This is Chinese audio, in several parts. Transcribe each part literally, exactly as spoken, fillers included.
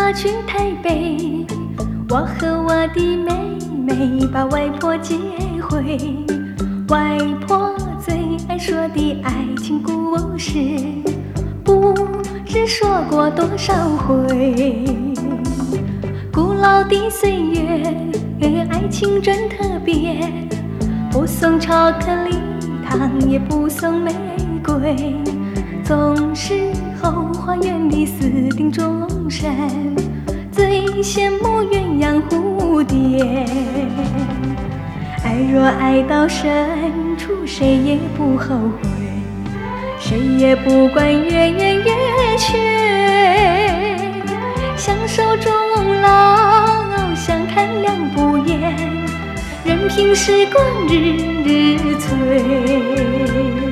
妈去台北，我和我的妹妹把外婆接回。外婆最爱说的爱情故事，不知说过多少回。古老的岁月，爱情真特别，不送巧克力糖，也不送玫瑰，总是后花园里私定终身，最羡慕鸳鸯蝴蝶。爱若爱到深处，谁也不后悔，谁也不管月圆月缺。相守终老，相看两不厌，任凭时光日日催。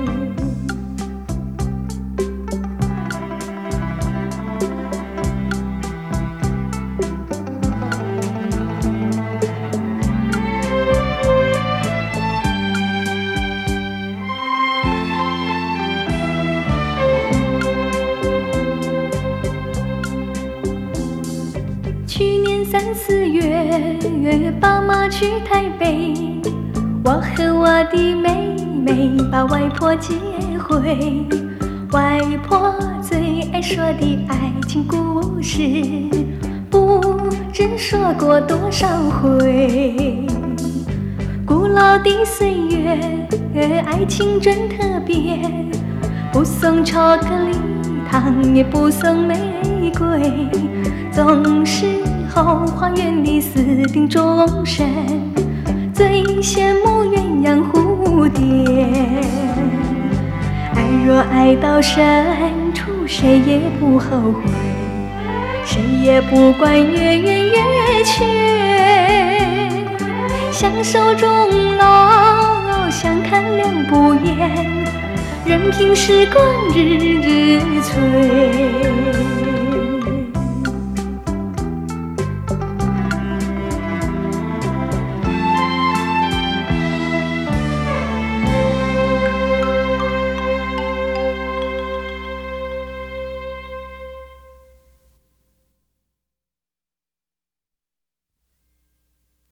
去年三四月，爸妈去台北，我和我的妹妹把外婆接回。外婆最爱说的爱情故事，不知说过多少回。古老的岁月，爱情真特别，不送巧克力糖，也不送玫瑰，总是后花园里私定终身，最羡慕鸳鸯蝴蝶。爱若爱到深处，谁也不后悔，谁也不管月圆月缺。相守终老，相看两不厌，任凭时光日日催。